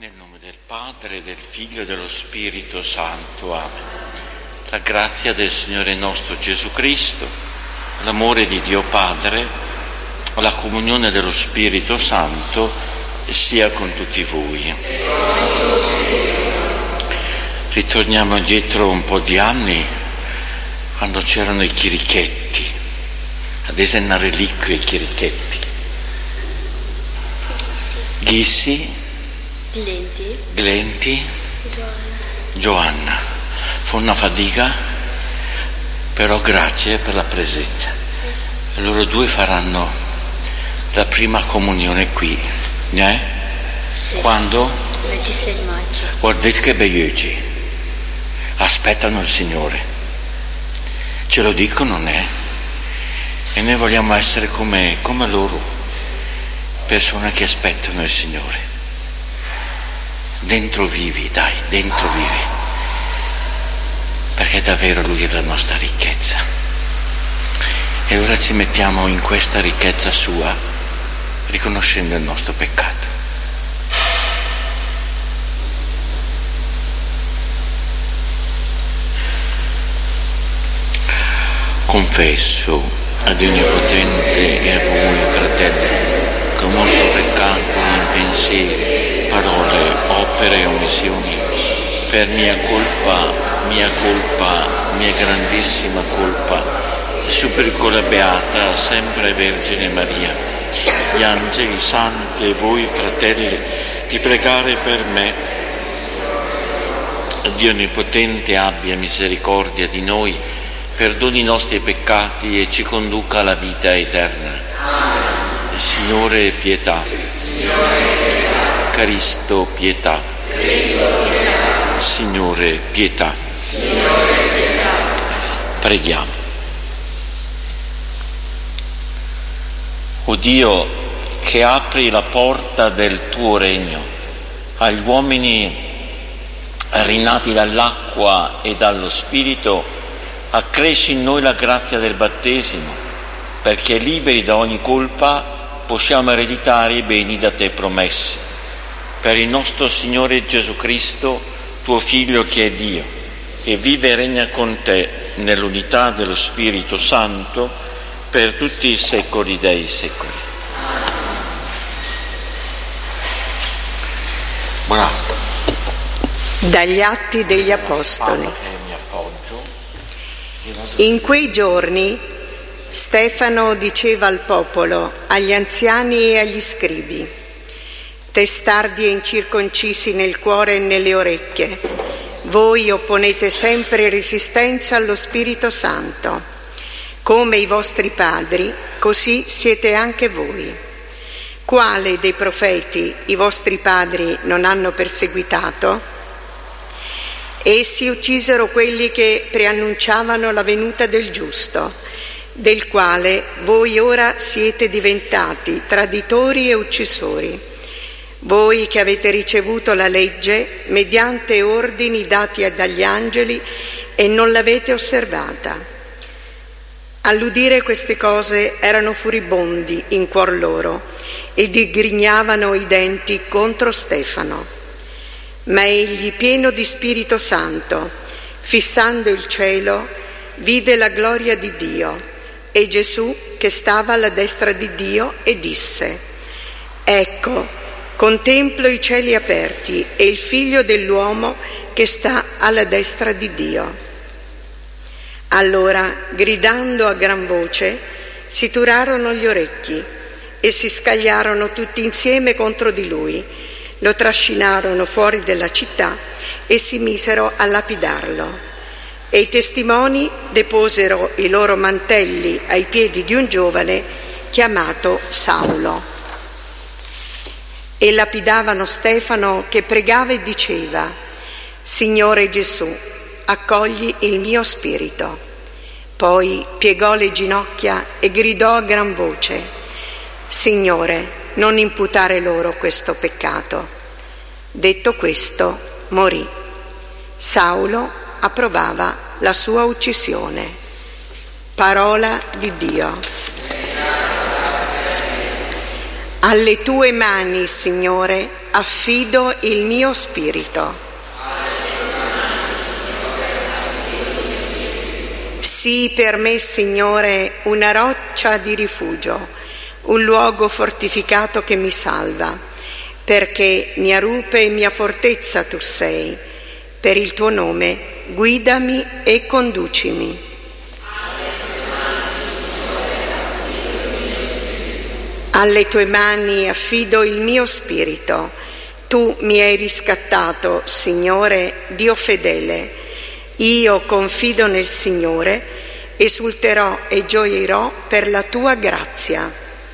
Nel nome del Padre, del Figlio e dello Spirito Santo. Amen. La grazia del Signore nostro Gesù Cristo, l'amore di Dio Padre, la comunione dello Spirito Santo sia con tutti voi. Ritorniamo indietro un po' di anni, quando c'erano i chirichetti, adesso è una reliquia i chirichetti. Ghissi, Glenti, Giovanna. Fu una fatica, però grazie per la presenza. E loro due faranno la prima comunione qui, Sì. Quando? 26 maggio. Guardate che bei occhi, aspettano il Signore, ce lo dicono, e noi vogliamo essere come loro, persone che aspettano il Signore. Dentro vivi, dentro vivi, perché davvero Lui è la nostra ricchezza. E ora ci mettiamo in questa ricchezza sua, riconoscendo il nostro peccato. Confesso ad Onnipotente e a voi, fratelli, che ho molto peccato in pensieri, parole, opere e omissioni, per mia colpa, mia grandissima colpa. Supplico la Beata, sempre Vergine Maria, gli angeli, i santi e voi, fratelli, di pregare per me. Dio Onnipotente abbia misericordia di noi, perdoni i nostri peccati e ci conduca alla vita eterna. Signore, pietà. Cristo, pietà. Signore, pietà. Preghiamo. O Dio, che apri la porta del tuo regno agli uomini rinati dall'acqua e dallo Spirito, accresci in noi la grazia del battesimo, perché liberi da ogni colpa possiamo ereditare i beni da te promessi. Per il nostro Signore Gesù Cristo, tuo Figlio che è Dio, e vive e regna con te nell'unità dello Spirito Santo per tutti i secoli dei secoli. Bravo. Dagli Atti degli Apostoli. In quei giorni Stefano diceva al popolo, agli anziani e agli scribi: testardi e incirconcisi nel cuore e nelle orecchie, voi opponete sempre resistenza allo Spirito Santo. Come i vostri padri, così siete anche voi. Quale dei profeti i vostri padri non hanno perseguitato? Essi uccisero quelli che preannunciavano la venuta del giusto, del quale voi ora siete diventati traditori e uccisori. Voi che avete ricevuto la legge mediante ordini dati dagli angeli e non l'avete osservata. All'udire queste cose erano furibondi in cuor loro e digrignavano i denti contro Stefano. Ma egli, pieno di Spirito Santo, fissando il cielo, vide la gloria di Dio e Gesù che stava alla destra di Dio e disse: ecco, contemplo i cieli aperti e il Figlio dell'uomo che sta alla destra di Dio. Allora, gridando a gran voce, si turarono gli orecchi e si scagliarono tutti insieme contro di lui, lo trascinarono fuori della città e si misero a lapidarlo. E i testimoni deposero i loro mantelli ai piedi di un giovane chiamato Saulo. E lapidavano Stefano, che pregava e diceva: Signore Gesù, accogli il mio spirito. Poi piegò le ginocchia e gridò a gran voce: Signore, non imputare loro questo peccato. Detto questo, morì. Saulo approvava la sua uccisione. Parola di Dio. Alle tue mani, Signore, affido il mio spirito. Sii per me, Signore, una roccia di rifugio, un luogo fortificato che mi salva, perché mia rupe e mia fortezza tu sei. Per il tuo nome guidami e conducimi. Alle tue mani affido il mio spirito. Tu mi hai riscattato, Signore, Dio fedele. Io confido nel Signore, esulterò e gioirò per la tua grazia.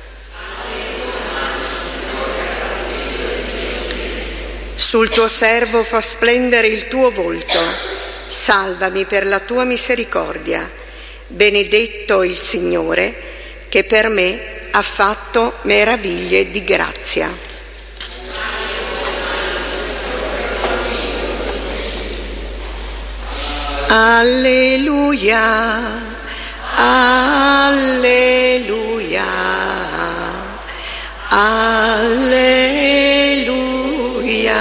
Sul tuo servo fa splendere il tuo volto. Salvami per la tua misericordia. Benedetto il Signore, che per me ha fatto meraviglie di grazia. Alleluia, alleluia, alleluia.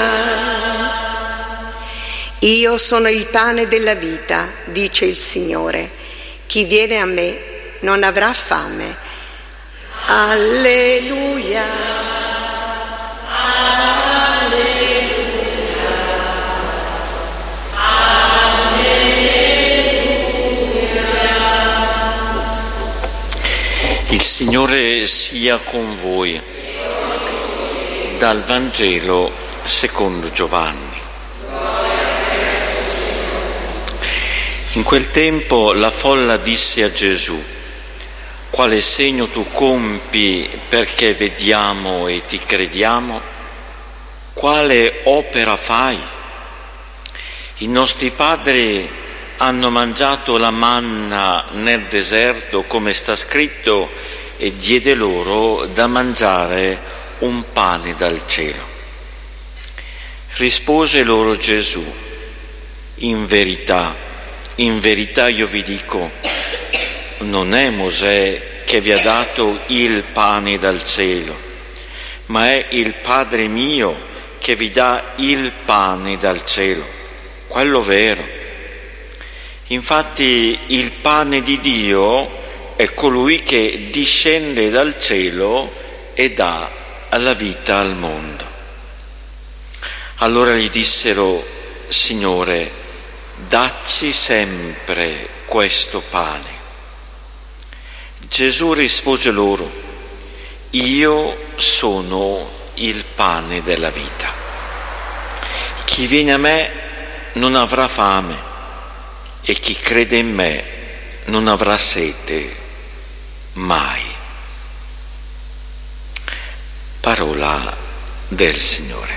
Io sono il pane della vita, dice il Signore. Chi viene a me non avrà fame. Alleluia, alleluia, alleluia. Il Signore sia con voi. Dal Vangelo secondo Giovanni. In quel tempo la folla disse a Gesù: quale segno tu compi perché vediamo e ti crediamo? Quale opera fai? I nostri padri hanno mangiato la manna nel deserto, come sta scritto, e diede loro da mangiare un pane dal cielo. Rispose loro Gesù: in verità io vi dico, non è Mosè che vi ha dato il pane dal cielo, ma è il Padre mio che vi dà il pane dal cielo, quello vero. Infatti il pane di Dio è colui che discende dal cielo e dà la vita al mondo. Allora gli dissero: Signore, dacci sempre questo pane. Gesù rispose loro: io sono il pane della vita. Chi viene a me non avrà fame e chi crede in me non avrà sete mai. Parola del Signore.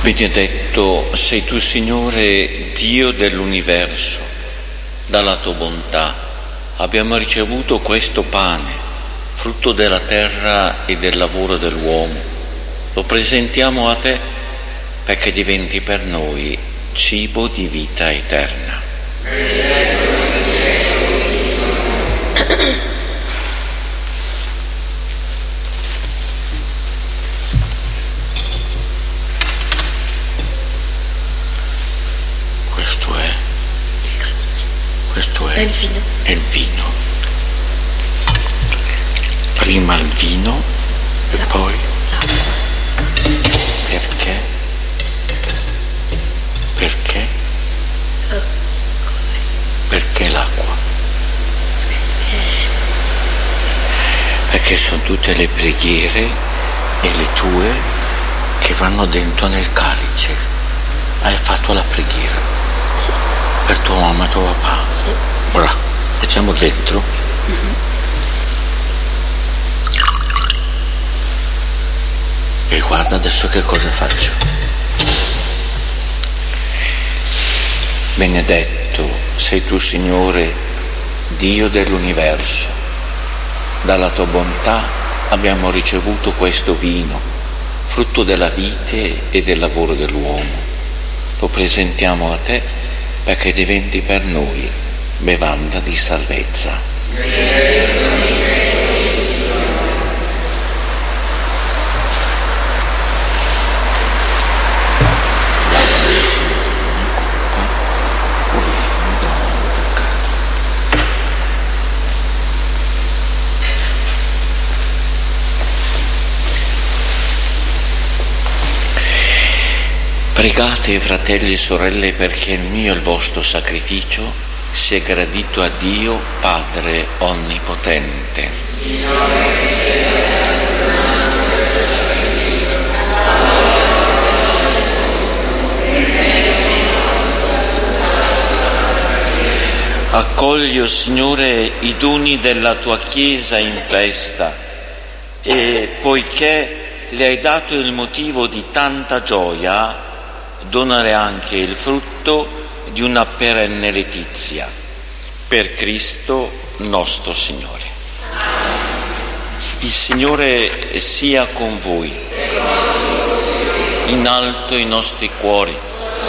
Benedetto sei tu, Signore, Dio dell'universo. Dalla tua bontà abbiamo ricevuto questo pane, frutto della terra e del lavoro dell'uomo. Lo presentiamo a te perché diventi per noi cibo di vita eterna. Questo è il vino. Prima il vino e poi perché? Perché? Perché l'acqua? Perché sono tutte le preghiere e le tue che vanno dentro nel calice. Hai fatto la preghiera. Sì. Per tua mamma e tuo papà? Sì. Ora, mettiamo dentro. E guarda adesso che cosa faccio. Benedetto sei tu, Signore, Dio dell'universo. Dalla tua bontà abbiamo ricevuto questo vino, frutto della vite e del lavoro dell'uomo. Lo presentiamo a te perché diventi per noi bevanda di salvezza. Pregate, fratelli e sorelle, perché il mio e il vostro sacrificio sia gradito a Dio Padre Onnipotente. Accogli, o Signore, i doni della tua Chiesa in festa e, poiché le hai dato il motivo di tanta gioia, donare anche il frutto di una perenne letizia, per Cristo nostro Signore. Il Signore sia con voi. In alto i nostri cuori.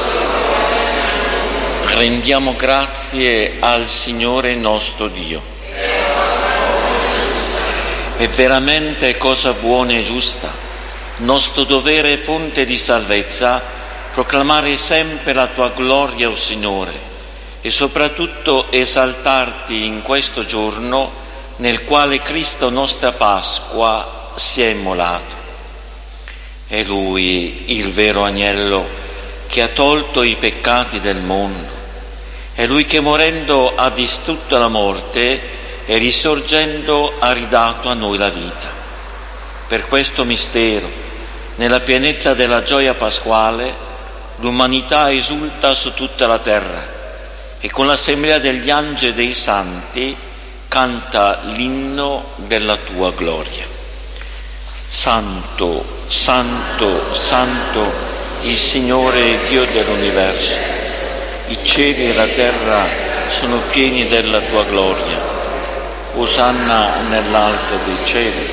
Rendiamo grazie al Signore nostro Dio. È veramente cosa buona e giusta, nostro dovere e fonte di salvezza, proclamare sempre la tua gloria, o Signore, e soprattutto esaltarti in questo giorno nel quale Cristo, nostra Pasqua, si è immolato. È Lui il vero agnello che ha tolto i peccati del mondo. È Lui che morendo ha distrutto la morte e risorgendo ha ridato a noi la vita. Per questo mistero, nella pienezza della gioia pasquale, l'umanità esulta su tutta la terra e con l'assemblea degli angeli e dei santi canta l'inno della tua gloria. Santo, santo, santo, il Signore Dio dell'universo. I cieli e la terra sono pieni della tua gloria. Osanna nell'alto dei cieli.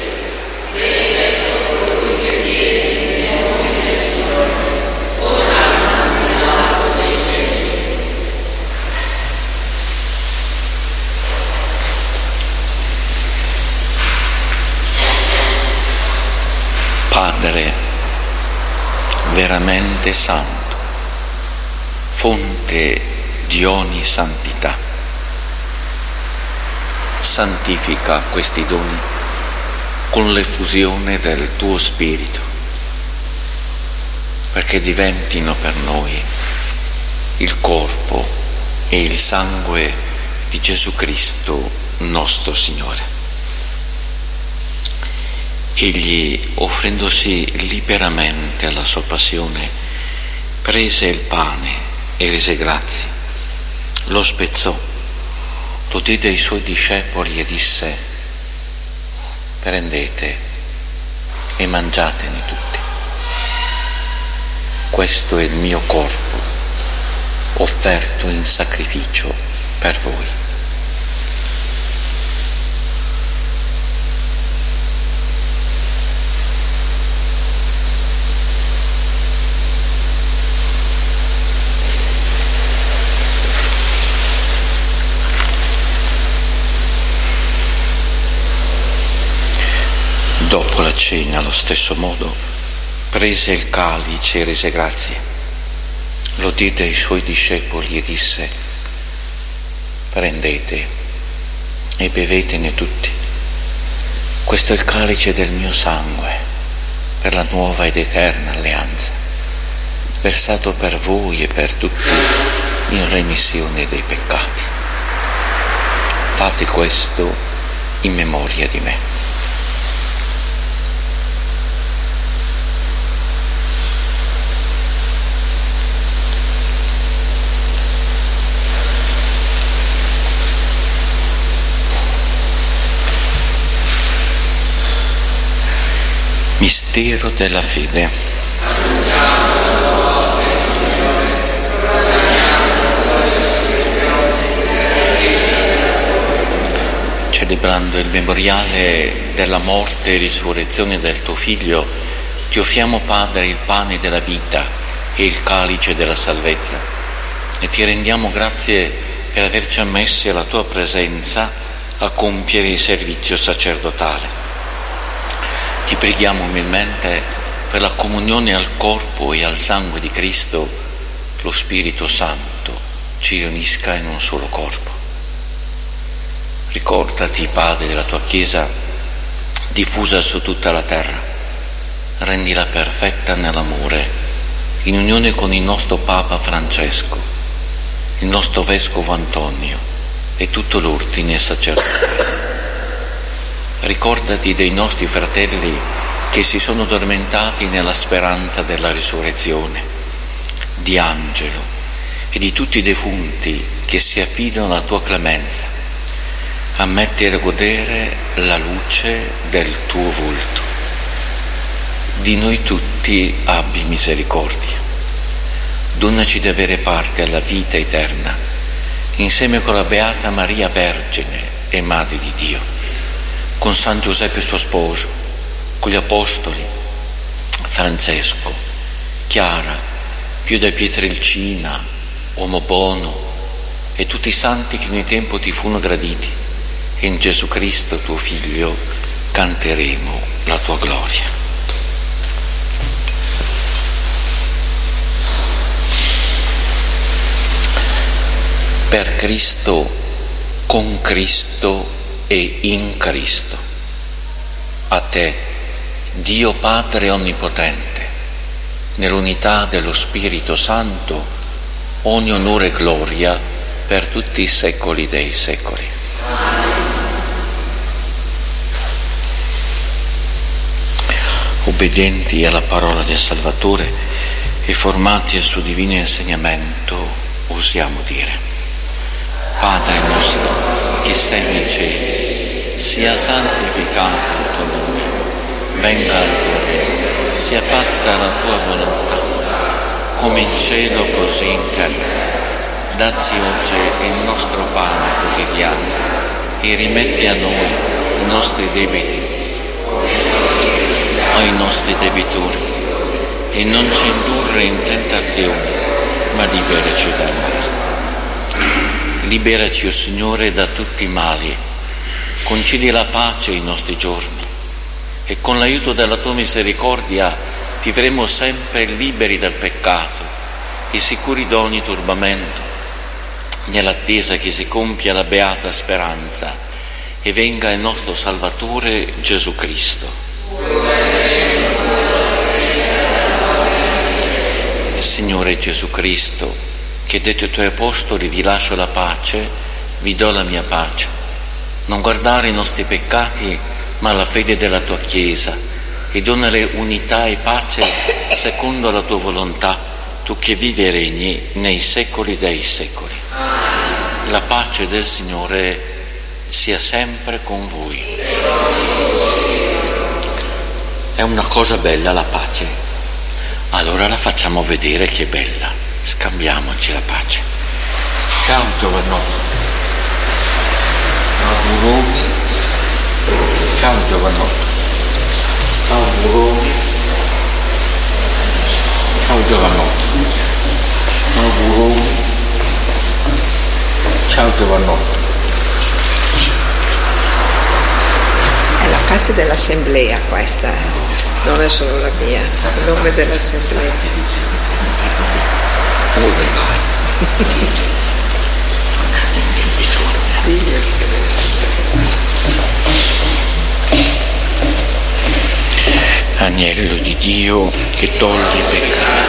Padre veramente santo, fonte di ogni santità, santifica questi doni con l'effusione del tuo Spirito, perché diventino per noi il corpo e il sangue di Gesù Cristo nostro Signore. Egli, offrendosi liberamente alla sua passione, prese il pane e rese grazie, lo spezzò, lo diede ai suoi discepoli e disse: prendete e mangiatene tutti. questo è il mio corpo, offerto in sacrificio per voi. Dopo la cena, allo stesso modo, prese il calice e rese grazie. Lo diede ai suoi discepoli e disse: prendete e bevetene tutti. Questo è il calice del mio sangue, per la nuova ed eterna alleanza, versato per voi e per tutti in remissione dei peccati. Fate questo in memoria di me. Mistero della fede. Celebrando il memoriale della morte e risurrezione del tuo Figlio, ti offriamo, Padre, il pane della vita e il calice della salvezza, e ti rendiamo grazie per averci ammessi alla tua presenza a compiere il servizio sacerdotale. Ti preghiamo umilmente per la comunione al corpo e al sangue di Cristo, lo Spirito Santo ci riunisca in un solo corpo. Ricordati, Padre, della tua Chiesa diffusa su tutta la terra, rendila perfetta nell'amore, in unione con il nostro Papa Francesco, il nostro Vescovo Antonio e tutto l'ordine sacerdotale. Ricordati dei nostri fratelli che si sono addormentati nella speranza della risurrezione, di Angelo e di tutti i defunti che si affidano alla tua clemenza. Ammetti a godere la luce del tuo volto. Di noi tutti abbi misericordia. Donaci di avere parte alla vita eterna, insieme con la Beata Maria Vergine e Madre di Dio, con San Giuseppe suo sposo, con gli Apostoli, Francesco, Chiara, Pio da Pietrelcina, Uomo Bono e tutti i santi che nel tempo ti furono graditi, e in Gesù Cristo tuo Figlio canteremo la tua gloria. Per Cristo, con Cristo e in Cristo. A te, Dio Padre Onnipotente, nell'unità dello Spirito Santo, ogni onore e gloria per tutti i secoli dei secoli. Obbedienti alla parola del Salvatore e formati al suo divino insegnamento, osiamo dire: Padre nostro, che sei nei cieli, sia santificato il tuo nome, venga il tuo regno, sia fatta la tua volontà, come in cielo così in terra. Dacci oggi il nostro pane quotidiano e rimetti a noi i nostri debiti, ai nostri debitori, e non ci indurre in tentazione, ma liberaci dal male. Liberaci, o Signore, da tutti i mali, concedi la pace ai nostri giorni, e con l'aiuto della tua misericordia vivremo sempre liberi dal peccato e sicuri da ogni turbamento, nell'attesa che si compia la beata speranza e venga il nostro Salvatore Gesù Cristo. Signore Gesù Cristo, che detto ai tuoi apostoli: vi lascio la pace, vi do la mia pace. Non guardare i nostri peccati, ma la fede della tua Chiesa, e donale unità e pace secondo la tua volontà, tu che vivi e regni nei secoli dei secoli. La pace del Signore sia sempre con voi. È una cosa bella la pace. Allora la facciamo vedere che è bella, scambiamoci la pace. Ciao giovanotto. Auguroni. Ciao giovanotto. Auguroni. Ciao giovanotto. Auguroni. Ciao giovanotto. È la pace dell'assemblea questa, non è solo la mia, il nome dell'assemblea. Agnello di Dio che toglie i peccati.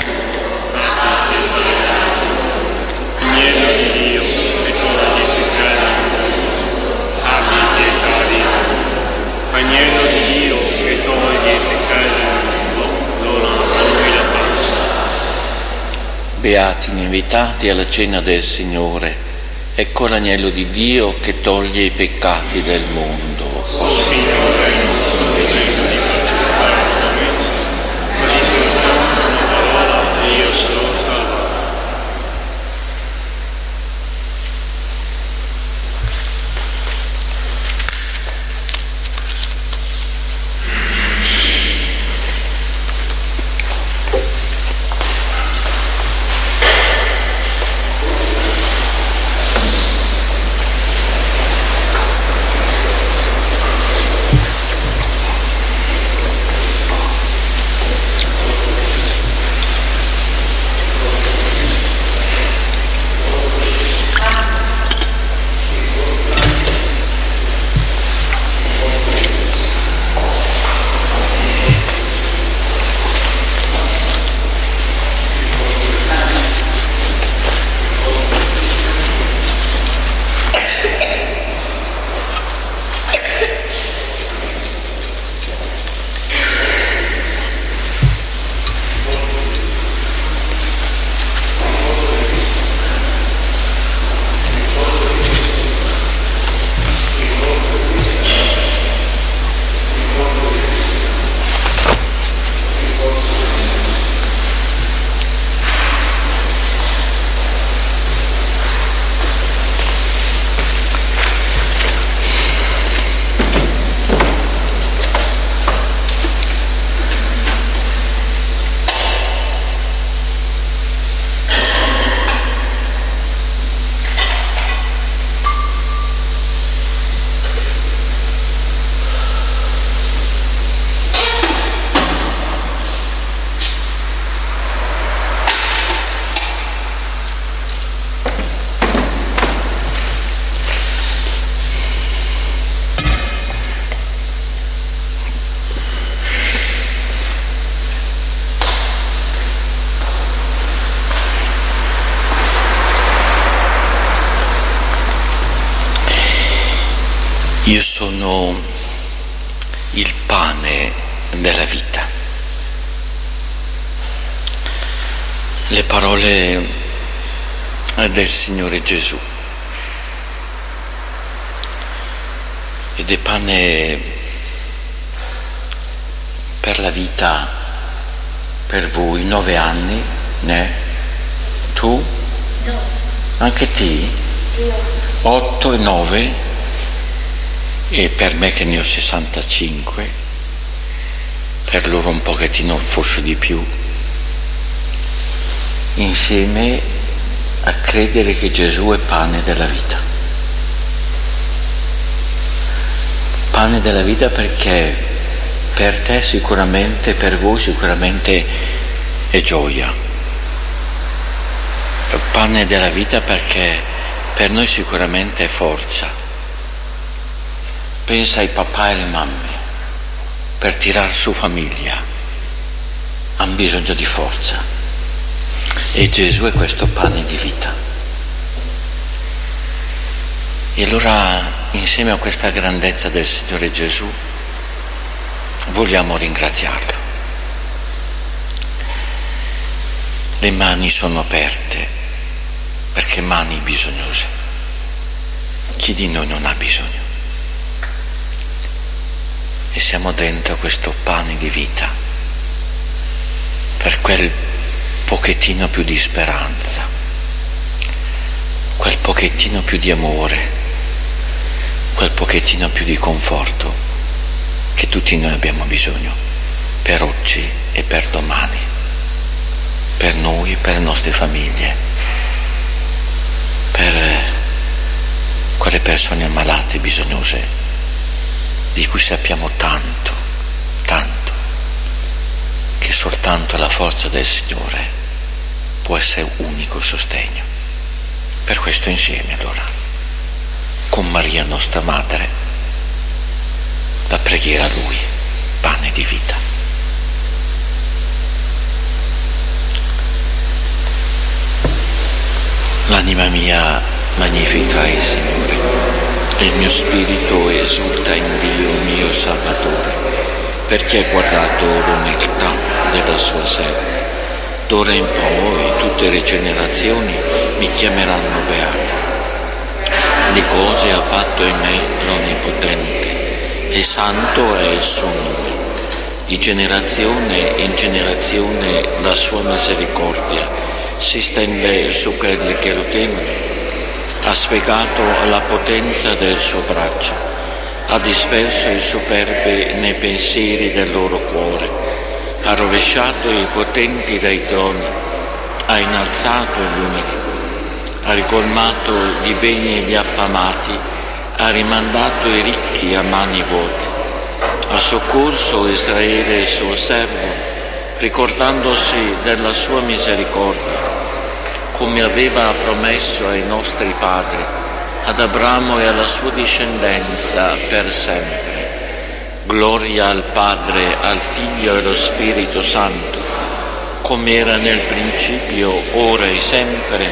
Agnello di Dio che toglie i peccati, abbi pietà di noi. Agnello di Dio che toglie i peccati, dona la pace. Beati gli invitati alla cena del Signore. Ecco l'agnello di Dio che toglie i peccati del mondo. O Signore, non sono degno di partecipare alla messa, ma di soltanto una parola e io sarò salvato. Io sono il pane della vita. Le parole del Signore Gesù. Ed è pane per la vita, per voi, 9 anni, né? Tu? No. Anche te? 8 e 9? E per me che ne ho 65, per loro un pochettino forse di più, insieme a credere che Gesù è pane della vita. Pane della vita perché per te sicuramente, per voi sicuramente è gioia. Pane della vita perché per noi sicuramente è forza. Pensa ai papà e alle mamme, per tirar su famiglia hanno bisogno di forza e Gesù è questo pane di vita. E allora insieme a questa grandezza del Signore Gesù vogliamo ringraziarlo. Le mani sono aperte perché mani bisognose. Chi di noi non ha bisogno? E siamo dentro questo pane di vita per quel pochettino più di speranza, quel pochettino più di amore, quel pochettino più di conforto che tutti noi abbiamo bisogno per oggi e per domani, per noi e per le nostre famiglie, per quelle persone ammalate e bisognose di cui sappiamo tanto, che soltanto la forza del Signore può essere unico sostegno. Per questo insieme allora, con Maria nostra Madre, la preghiera a Lui, pane di vita. L'anima mia magnifica il Signore, e il mio spirito esulta in Dio mio Salvatore, perché ha guardato l'umiltà della sua serva. D'ora in poi tutte le generazioni mi chiameranno beato. Le cose ha fatto in me l'Onnipotente, e santo è il suo nome. Di generazione in generazione la sua misericordia si stende su quelli che lo temono. Ha spiegato la potenza del suo braccio, ha disperso i superbi nei pensieri del loro cuore, ha rovesciato i potenti dai troni, ha innalzato gli umili, ha ricolmato di beni gli affamati, ha rimandato i ricchi a mani vuote, ha soccorso Israele il suo servo, ricordandosi della sua misericordia, come aveva promesso ai nostri padri, ad Abramo e alla sua discendenza per sempre. Gloria al Padre, al Figlio e allo Spirito Santo, come era nel principio, ora e sempre.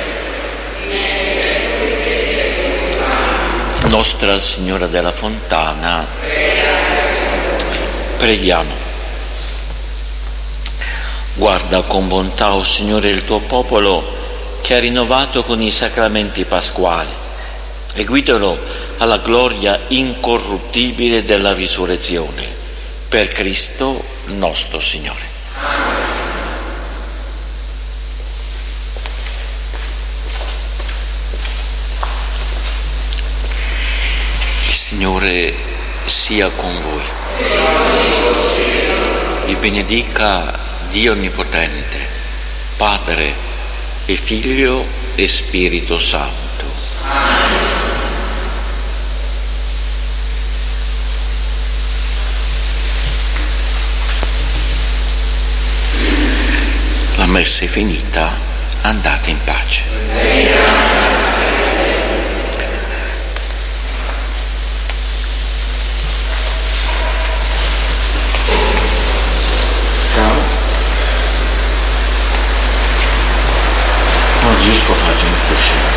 Nostra Signora della Fontana, preghiamo. Guarda con bontà, o Signore, il tuo popolo che ha rinnovato con i sacramenti pasquali, e guidalo alla gloria incorruttibile della risurrezione, per Cristo nostro Signore. Il Signore sia con voi. Vi benedica Dio Onnipotente, Padre e Figlio e Spirito Santo. La messa è finita, andate in pace. Non riesco a